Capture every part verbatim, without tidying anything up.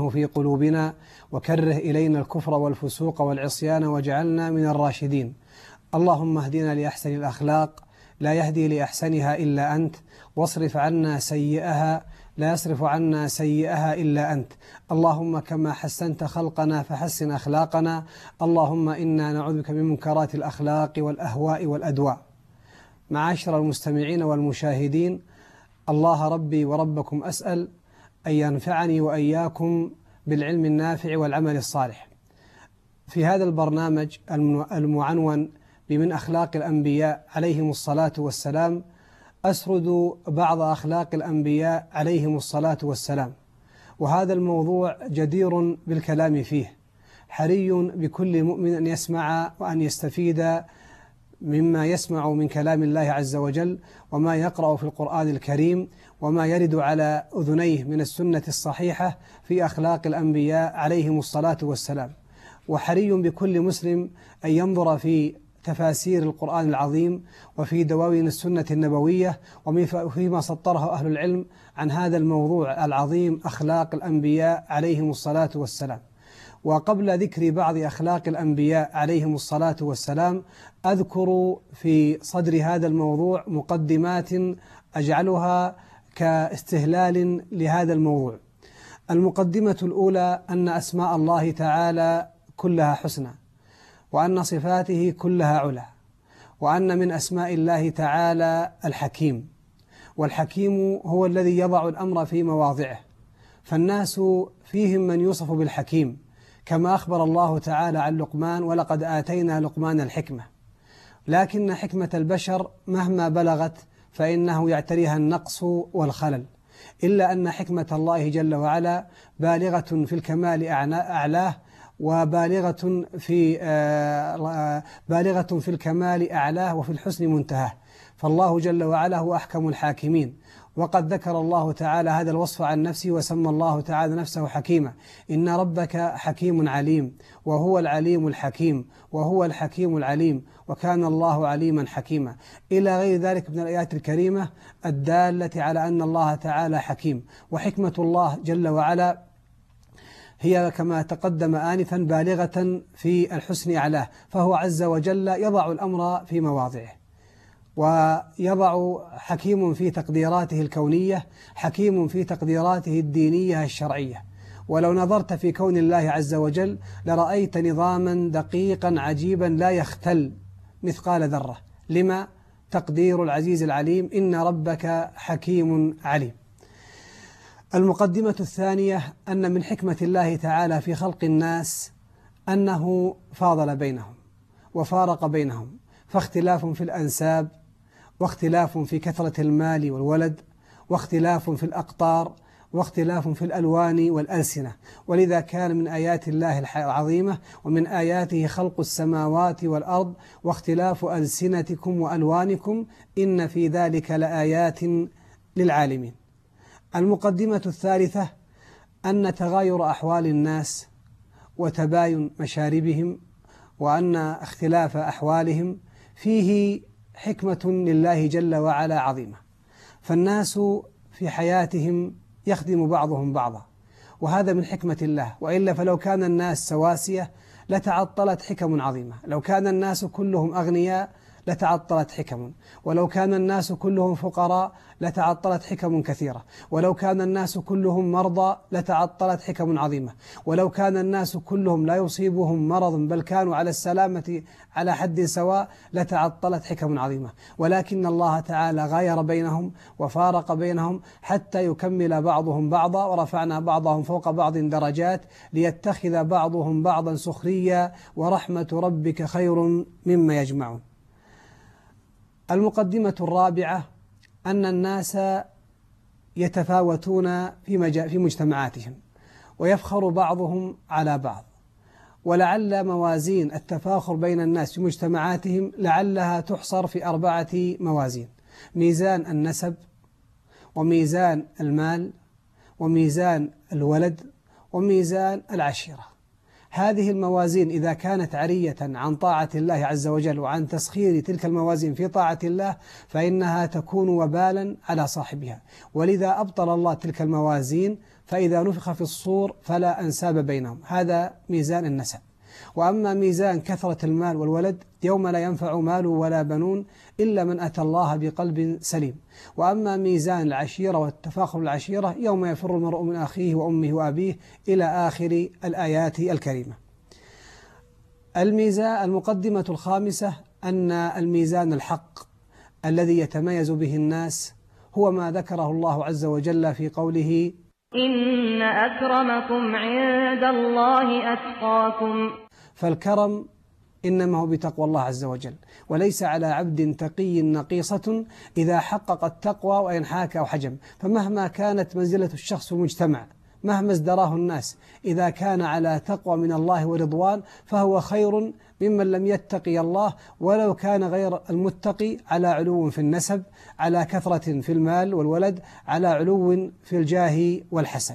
الإيمان في قلوبنا وكره إلينا الكفر والفسوق والعصيان واجعلنا من الراشدين. اللهم اهدنا لأحسن الأخلاق لا يهدي لأحسنها إلا أنت، واصرف عنا سيئها لا يصرف عنا سيئها إلا أنت. اللهم كما حسنت خلقنا فحسن أخلاقنا. اللهم إنا نعوذ بك من منكرات الأخلاق والأهواء والأدواء. معاشر المستمعين والمشاهدين، الله ربي وربكم أسأل أن ينفعني وإياكم بالعلم النافع والعمل الصالح. في هذا البرنامج المعنون بمن أخلاق الأنبياء عليهم الصلاة والسلام أسرد بعض أخلاق الأنبياء عليهم الصلاة والسلام، وهذا الموضوع جدير بالكلام فيه. حري بكل مؤمن أن يسمع وأن يستفيد مما يسمع من كلام الله عز وجل، وما يقرأ في القرآن الكريم، وما يرد على أذنيه من السنة الصحيحة في أخلاق الأنبياء عليهم الصلاة والسلام. وحري بكل مسلم أن ينظر في تفاسير القرآن العظيم وفي دواوين السنة النبوية وفيما سطره أهل العلم عن هذا الموضوع العظيم، أخلاق الأنبياء عليهم الصلاة والسلام. وقبل ذكر بعض أخلاق الأنبياء عليهم الصلاة والسلام أذكر في صدر هذا الموضوع مقدمات أجعلها كاستهلال لهذا الموضوع. المقدمة الأولى أن أسماء الله تعالى كلها حسنى، وأن صفاته كلها علا، وأن من أسماء الله تعالى الحكيم، والحكيم هو الذي يضع الأمر في مواضعه، فالناس فيهم من يوصف بالحكيم كما أخبر الله تعالى عن لقمان: ولقد آتينا لقمان الحكمة. لكن حكمة البشر مهما بلغت فإنه يعتريها النقص والخلل، إلا أن حكمة الله جل وعلا بالغة في الكمال أعلاه، وبالغة في بالغة في الكمال أعلاه، وفي الحسن منتهاه. فالله جل وعلا هو أحكم الحاكمين، وقد ذكر الله تعالى هذا الوصف عن نفسه وسمى الله تعالى نفسه حكيما: إن ربك حكيم عليم، وهو العليم الحكيم، وهو الحكيم العليم، وكان الله عليما حكيما، إلى غير ذلك من الآيات الكريمة الدالة على أن الله تعالى حكيم. وحكمة الله جل وعلا هي كما تقدم آنفا بالغة في الحسن أعلاه، فهو عز وجل يضع الأمر في مواضعه، ويضع حكيم في تقديراته الكونية، حكيم في تقديراته الدينية الشرعية. ولو نظرت في كون الله عز وجل لرأيت نظاما دقيقا عجيبا لا يختل مثقال ذرة. لما؟ تقدير العزيز العليم: إن ربك حكيم عليم. المقدمة الثانية أن من حكمة الله تعالى في خلق الناس أنه فاضل بينهم وفارق بينهم، فاختلاف في الأنساب، واختلاف في كثرة المال والولد، واختلاف في الأقطار، واختلاف في الألوان والألسنة. ولذا كان من آيات الله العظيمة ومن آياته خلق السماوات والأرض واختلاف ألسنتكم وألوانكم إن في ذلك لآيات للعالمين. المقدمة الثالثة أن تغاير أحوال الناس وتباين مشاربهم وأن اختلاف أحوالهم فيه حكمة لله جل وعلا عظيمة. فالناس في حياتهم يخدم بعضهم بعضا، وهذا من حكمة الله، وإلا فلو كان الناس سواسية لتعطلت حكم عظيمة. لو كان الناس كلهم أغنياء لتعطلت حكم، ولو كان الناس كلهم فقراء لتعطلت حكم كثيرة، ولو كان الناس كلهم مرضى لتعطلت حكم عظيمة، ولو كان الناس كلهم لا يصيبهم مرض بل كانوا على السلامة على حد سواء لتعطلت حكم عظيمة. ولكن الله تعالى غاير بينهم وفارق بينهم حتى يكمل بعضهم بعضا، ورفعنا بعضهم فوق بعض درجات ليتخذ بعضهم بعضا سخريا، ورحمة ربك خير مما يجمعون. المقدمة الرابعة أن الناس يتفاوتون في في مجتمعاتهم، ويفخر بعضهم على بعض، ولعل موازين التفاخر بين الناس في مجتمعاتهم لعلها تحصر في أربعة موازين: ميزان النسب، وميزان المال، وميزان الولد، وميزان العشيرة. هذه الموازين إذا كانت عرية عن طاعة الله عز وجل وعن تسخير تلك الموازين في طاعة الله فإنها تكون وبالا على صاحبها، ولذا أبطل الله تلك الموازين فإذا نفخ في الصور فلا أنساب بينهم. هذا ميزان النسب. وأما ميزان كثرة المال والولد يوم لا ينفع مال ولا بنون إلا من أتى الله بقلب سليم. وأما ميزان العشيرة والتفاخر العشيرة يوم يفر المرء من أخيه وأمه وأبيه إلى آخر الآيات الكريمة. الميزان المقدمة الخامسة أن الميزان الحق الذي يتميز به الناس هو ما ذكره الله عز وجل في قوله: إن أكرمكم عند الله أتقاكم. فالكرم إنما هو بتقوى الله عز وجل، وليس على عبد تقي نقيصة إذا حقق التقوى وإن حاك أو حجم. فمهما كانت منزلة الشخص في المجتمع، مهما ازدراه الناس، إذا كان على تقوى من الله ورضوان فهو خير ممن لم يتقي الله ولو كان غير المتقي على علو في النسب، على كثرة في المال والولد، على علو في الجاه والحسب.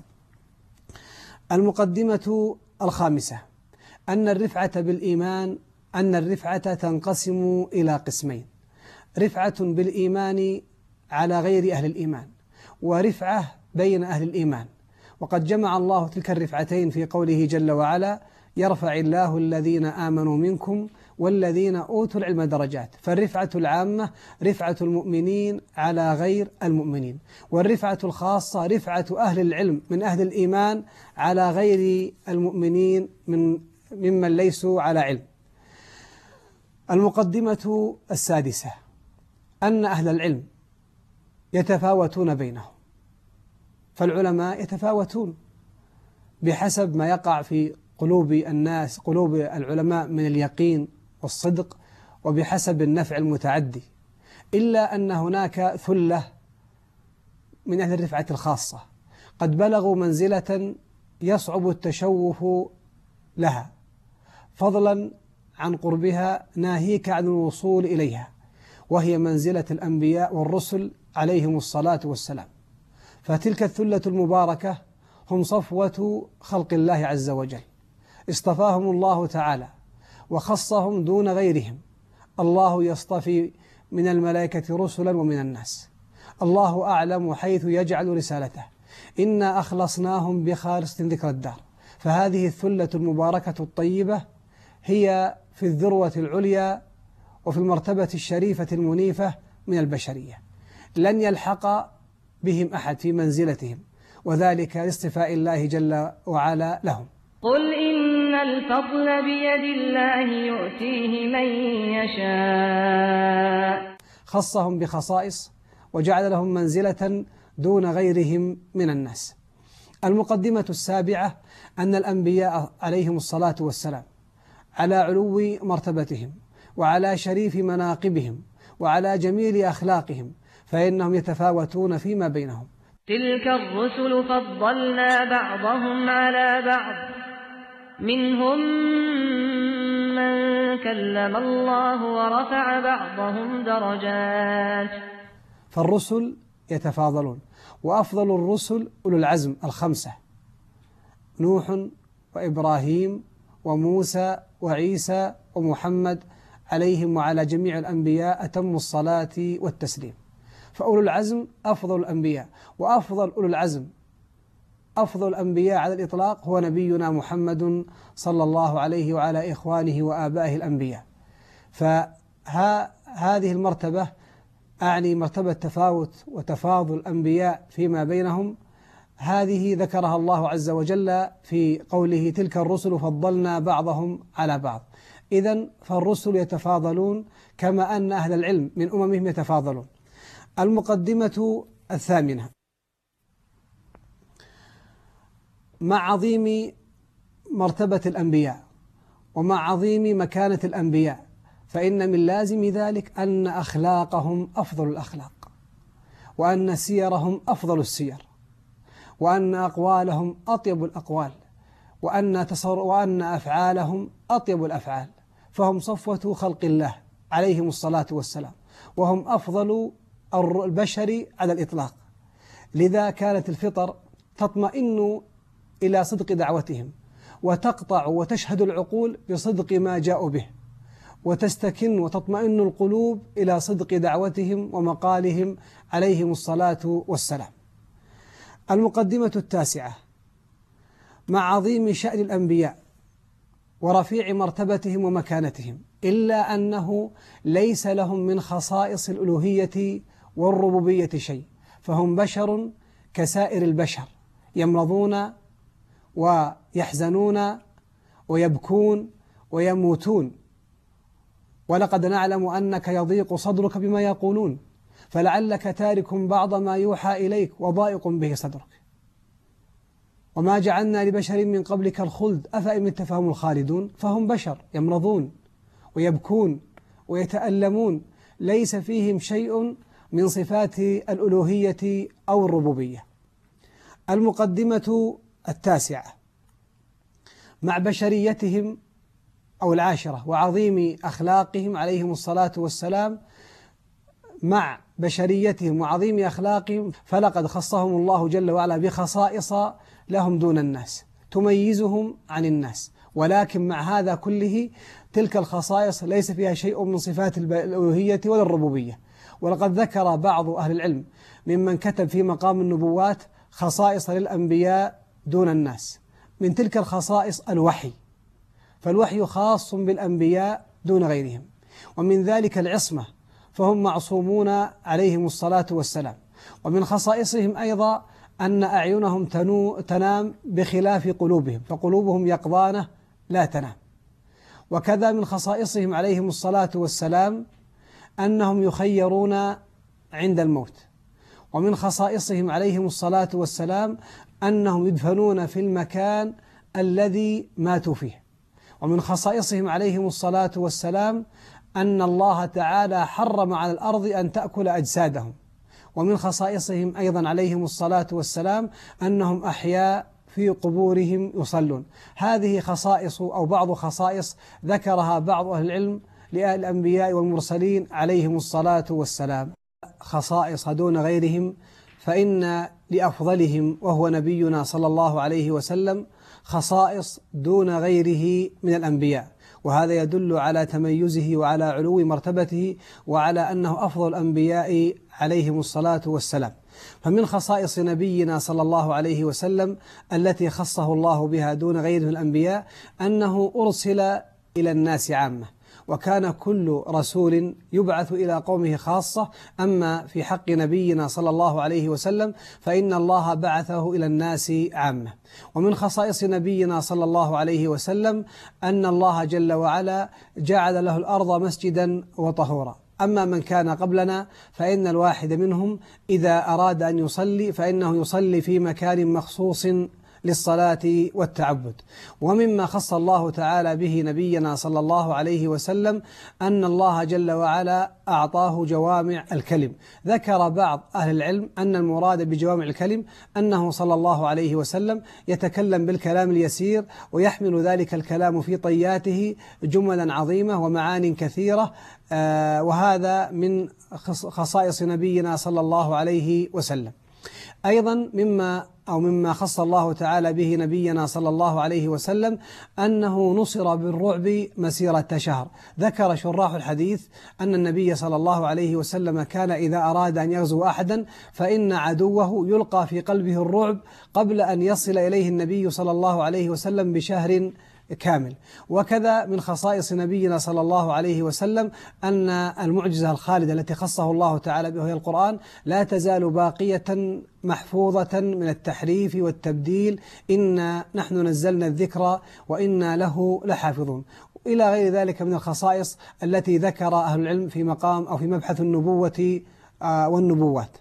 المقدمة الخامسة أن الرفعة بالإيمان أن الرفعة تنقسم إلى قسمين: رفعة بالإيمان على غير أهل الإيمان، ورفعة بين أهل الإيمان. وقد جمع الله تلك الرفعتين في قوله جل وعلا: يرفع الله الذين آمنوا منكم والذين أوتوا العلم درجات. فالرفعة العامة رفعة المؤمنين على غير المؤمنين، والرفعة الخاصة رفعة أهل العلم من أهل الإيمان على غير المؤمنين من ممن ليسوا على علم. المقدمة السادسة أن أهل العلم يتفاوتون بينهم، فالعلماء يتفاوتون بحسب ما يقع في قلوب الناس، قلوب العلماء من اليقين والصدق، وبحسب النفع المتعدي، إلا أن هناك ثلة من أهل الرفعة الخاصة قد بلغوا منزلة يصعب التشوف لها، فضلا عن قربها ناهيك عن الوصول إليها، وهي منزلة الأنبياء والرسل عليهم الصلاة والسلام. فتلك الثلة المباركة هم صفوة خلق الله عز وجل، اصطفاهم الله تعالى وخصهم دون غيرهم. الله يصطفي من الملائكة رسلا ومن الناس، الله أعلم حيث يجعل رسالته، إنا أخلصناهم بخالص ذكر الدار. فهذه الثلة المباركة الطيبة هي في الذروة العليا وفي المرتبة الشريفة المنيفة من البشرية، لن يلحق بهم أحد في منزلتهم، وذلك لاصطفاء الله جل وعلا لهم. قل إن الفضل بيد الله يؤتيه من يشاء. خصهم بخصائص وجعل لهم منزلة دون غيرهم من الناس. المقدمة السابعة أن الأنبياء عليهم الصلاة والسلام على علو مرتبتهم وعلى شريف مناقبهم وعلى جميل أخلاقهم، فإنهم يتفاوتون فيما بينهم. تلك الرسل فضلنا بعضهم على بعض، منهم من كلم الله ورفع بعضهم درجات. فالرسل يتفاضلون، وأفضل الرسل أولو العزم الخمسة: نوح وإبراهيم وموسى وعيسى ومحمد عليهم وعلى جميع الأنبياء أتم الصلاة والتسليم. فأولو العزم أفضل الأنبياء، وأفضل أولو العزم أفضل الأنبياء على الإطلاق هو نبينا محمد صلى الله عليه وعلى إخوانه وآبائه الأنبياء. فهذه المرتبة أعني مرتبة تفاوت وتفاضل الأنبياء فيما بينهم، هذه ذكرها الله عز وجل في قوله: تلك الرسل فضلنا بعضهم على بعض. إذن فالرسل يتفاضلون كما أن أهل العلم من أممهم يتفاضلون. المقدمة الثامنة: مع عظيم مرتبة الأنبياء ومع عظيم مكانة الأنبياء، فإن من لازم ذلك أن أخلاقهم أفضل الأخلاق، وأن سيرهم أفضل السير، وأن أقوالهم أطيب الأقوال، وأن تصر وأن أفعالهم أطيب الأفعال. فهم صفوة خلق الله عليهم الصلاة والسلام، وهم أفضل البشر على الإطلاق. لذا كانت الفطر تطمئن إلى صدق دعوتهم، وتقطع وتشهد العقول بصدق ما جاءوا به، وتستكن وتطمئن القلوب إلى صدق دعوتهم ومقالهم عليهم الصلاة والسلام. المقدمة التاسعة: مع عظيم شأن الأنبياء ورفيع مرتبتهم ومكانتهم، إلا أنه ليس لهم من خصائص الألوهية والربوبية شيء، فهم بشر كسائر البشر، يمرضون ويحزنون ويبكون ويموتون، ولقد نعلم أنك يضيق صدرك بما يقولون، فلعلك تارك بعض ما يوحى إليك وضائق به صدرك، وما جعلنا لبشر من قبلك الخلد أفإن مت فهم الخالدون. فهم بشر يمرضون ويبكون ويتألمون، ليس فيهم شيء من صفات الألوهية أو الربوبية. المقدمة التاسعة: مع بشريتهم أو العاشرة وعظيم أخلاقهم عليهم الصلاة والسلام، مع بشريتهم وعظيم أخلاقهم فلقد خصهم الله جل وعلا بخصائص لهم دون الناس تميزهم عن الناس، ولكن مع هذا كله تلك الخصائص ليس فيها شيء من صفات الألوهية ولا الربوبية. ولقد ذكر بعض أهل العلم ممن كتب في مقام النبوات خصائص للأنبياء دون الناس، من تلك الخصائص الوحي، فالوحي خاص بالأنبياء دون غيرهم، ومن ذلك العصمة، فهم معصومون عليهم الصلاة والسلام. ومن خصائصهم أيضا أن أعينهم تنام بخلاف قلوبهم، فقلوبهم يقظانة لا تنام. وكذا من خصائصهم عليهم الصلاة والسلام أنهم يخيرون عند الموت. ومن خصائصهم عليهم الصلاة والسلام أنهم يدفنون في المكان الذي ماتوا فيه. ومن خصائصهم عليهم الصلاة والسلام أن الله تعالى حرم على الأرض أن تأكل أجسادهم. ومن خصائصهم أيضا عليهم الصلاة والسلام أنهم أحياء في قبورهم يصلون. هذه خصائص أو بعض خصائص ذكرها بعض أهل العلم لأهل الأنبياء والمرسلين عليهم الصلاة والسلام. خصائص دون غيرهم، فإن لأفضلهم وهو نبينا صلى الله عليه وسلم خصائص دون غيره من الأنبياء، وهذا يدل على تميزه وعلى علو مرتبته وعلى أنه أفضل الأنبياء عليهم الصلاة والسلام. فمن خصائص نبينا صلى الله عليه وسلم التي خصه الله بها دون غيره من الأنبياء أنه أرسل إلى الناس عامة، وكان كل رسول يبعث إلى قومه خاصة. أما في حق نبينا صلى الله عليه وسلم فإن الله بعثه إلى الناس عامة. ومن خصائص نبينا صلى الله عليه وسلم أن الله جل وعلا جعل له الأرض مسجدا وطهورا. أما من كان قبلنا فإن الواحد منهم إذا أراد أن يصلي فإنه يصلي في مكان مخصوص للصلاة والتعبد. ومما خص الله تعالى به نبينا صلى الله عليه وسلم أن الله جل وعلا أعطاه جوامع الكلم. ذكر بعض أهل العلم أن المراد بجوامع الكلم أنه صلى الله عليه وسلم يتكلم بالكلام اليسير ويحمل ذلك الكلام في طياته جملا عظيمة ومعان كثيرة، آه وهذا من خصائص نبينا صلى الله عليه وسلم. أيضا مما أو مما خص الله تعالى به نبينا صلى الله عليه وسلم أنه نصر بالرعب مسيرة شهر. ذكر شراح الحديث أن النبي صلى الله عليه وسلم كان إذا أراد أن يغزو أحدا فإن عدوه يلقى في قلبه الرعب قبل أن يصل إليه النبي صلى الله عليه وسلم بشهر كامل. وكذا من خصائص نبينا صلى الله عليه وسلم أن المعجزة الخالدة التي خصه الله تعالى بها القرآن لا تزال باقية محفوظة من التحريف والتبديل، إنا نحن نزلنا الذكر وإنا له لحافظون، إلى غير ذلك من الخصائص التي ذكر أهل العلم في مقام أو في مبحث النبوة والنبوات.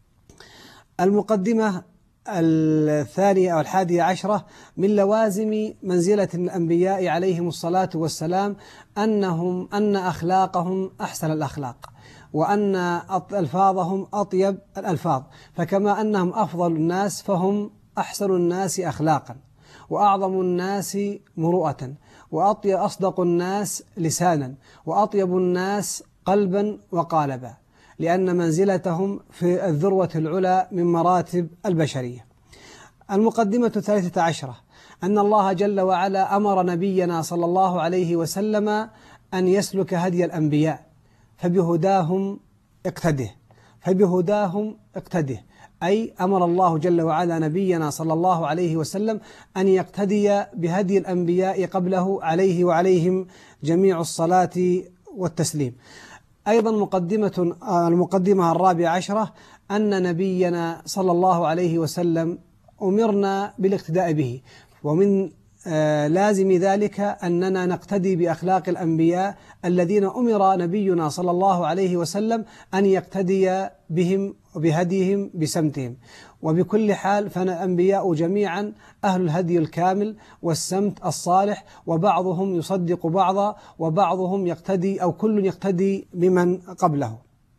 المقدمة الثانية أو الحادية عشرة: من لوازم منزلة الأنبياء عليهم الصلاة والسلام أنهم أن أخلاقهم أحسن الأخلاق، وأن ألفاظهم أطيب الألفاظ، فكما أنهم أفضل الناس فهم أحسن الناس أخلاقا، وأعظم الناس مروءة، وأصدق الناس لسانا، وأطيب الناس قلبا وقالبا، لأن منزلتهم في الذروة العلى من مراتب البشرية. المقدمة الثالثة عشرة: أن الله جل وعلا أمر نبينا صلى الله عليه وسلم أن يسلك هدي الأنبياء، فبهداهم اقتده فبهداهم اقتده أي أمر الله جل وعلا نبينا صلى الله عليه وسلم أن يقتدي بهدي الأنبياء قبله عليه وعليهم جميع الصلاة والتسليم. أيضا مقدمة المقدمة الرابعة عشرة أن نبينا صلى الله عليه وسلم أمرنا بالاقتداء به، ومن لازم ذلك أننا نقتدي بأخلاق الأنبياء الذين أمر نبينا صلى الله عليه وسلم أن يقتدي بهم وبهديهم بسمتهم. وبكل حال فالأنبياء جميعا أهل الهدي الكامل والسمت الصالح، وبعضهم يصدق بعضا وبعضهم يقتدي أو كل يقتدي بمن قبله.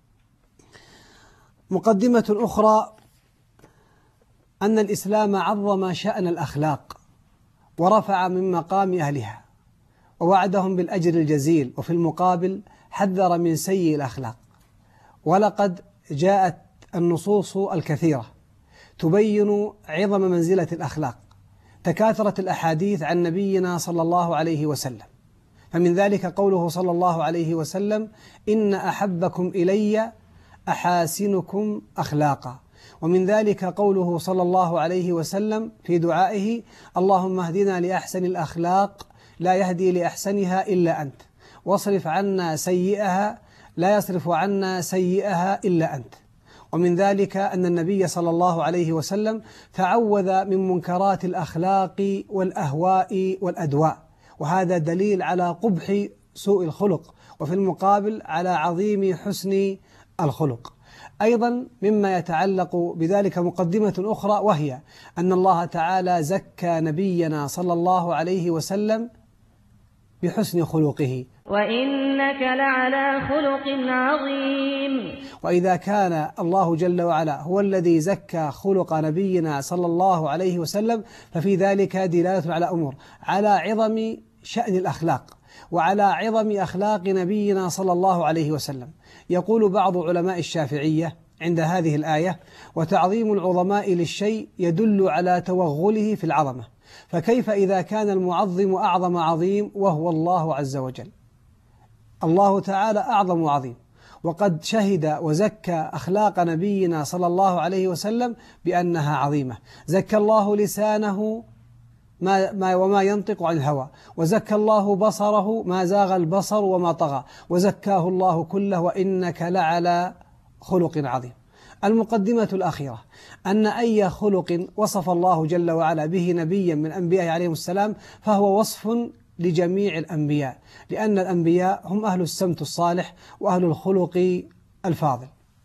مقدمة أخرى أن الإسلام عظم شأن الأخلاق ورفع من مقام أهلها ووعدهم بالأجر الجزيل، وفي المقابل حذر من سيء الأخلاق. ولقد جاءت النصوص الكثيرة تبين عظم منزلة الأخلاق، تكاثرت الأحاديث عن نبينا صلى الله عليه وسلم، فمن ذلك قوله صلى الله عليه وسلم: إن أحبكم إلي أحاسنكم أخلاقا. ومن ذلك قوله صلى الله عليه وسلم في دعائه: اللهم اهدنا لأحسن الأخلاق لا يهدي لأحسنها إلا أنت، واصرف عنا سيئها لا يصرف عنا سيئها إلا أنت. ومن ذلك أن النبي صلى الله عليه وسلم تعوذ من منكرات الأخلاق والأهواء والأدواء، وهذا دليل على قبح سوء الخلق، وفي المقابل على عظيم حسن الخلق. أيضا مما يتعلق بذلك مقدمة أخرى، وهي أن الله تعالى زكى نبينا صلى الله عليه وسلم بحسن خلقه: وإنك لعلى خلق عظيم. وإذا كان الله جل وعلا هو الذي زكى خلق نبينا صلى الله عليه وسلم، ففي ذلك دلالة على أمور: على عظم شأن الأخلاق، وعلى عظم أخلاق نبينا صلى الله عليه وسلم. يقول بعض علماء الشافعية عند هذه الآية: وتعظيم العظماء للشيء يدل على توغله في العظمة، فكيف إذا كان المعظم أعظم عظيم وهو الله عز وجل؟ الله تعالى أعظم عظيم، وقد شهد وزكى أخلاق نبينا صلى الله عليه وسلم بأنها عظيمة. زكى الله لسانه ما ما وما ينطق عن الهوى، وزكى الله بصره ما زاغ البصر وما طغى، وزكاه الله كله: وإنك لعلى خلق عظيم. المقدمة الأخيرة أن أي خلق وصف الله جل وعلا به نبيا من أنبيائه عليهم السلام فهو وصف لجميع الأنبياء، لأن الأنبياء هم أهل السمت الصالح وأهل الخلق الفاضل.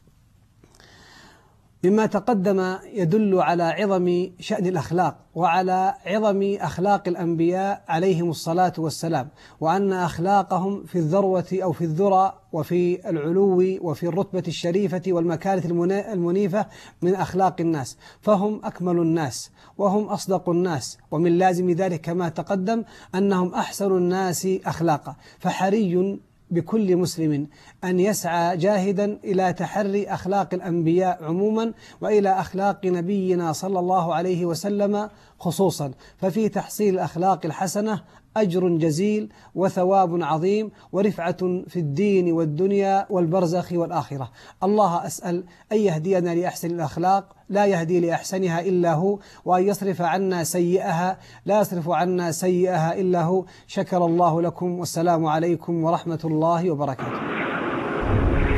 مما تقدم يدل على عظم شأن الأخلاق وعلى عظم أخلاق الأنبياء عليهم الصلاة والسلام، وأن أخلاقهم في الذروة أو في الذرى وفي العلو وفي الرتبة الشريفة والمكانة المنيفة من أخلاق الناس، فهم أكمل الناس وهم أصدق الناس، ومن لازم ذلك كما تقدم أنهم أحسن الناس أخلاقا. فحري بكل مسلم أن يسعى جاهدا إلى تحري أخلاق الأنبياء عموما وإلى أخلاق نبينا صلى الله عليه وسلم خصوصا، ففي تحصيل الأخلاق الحسنة أجر جزيل وثواب عظيم ورفعة في الدين والدنيا والبرزخ والآخرة. الله أسأل أن يهدينا لأحسن الأخلاق لا يهدي لأحسنها إلا هو، وأن يصرف عنا سيئها لا يصرف عنا سيئها إلا هو. شكر الله لكم، والسلام عليكم ورحمة الله وبركاته.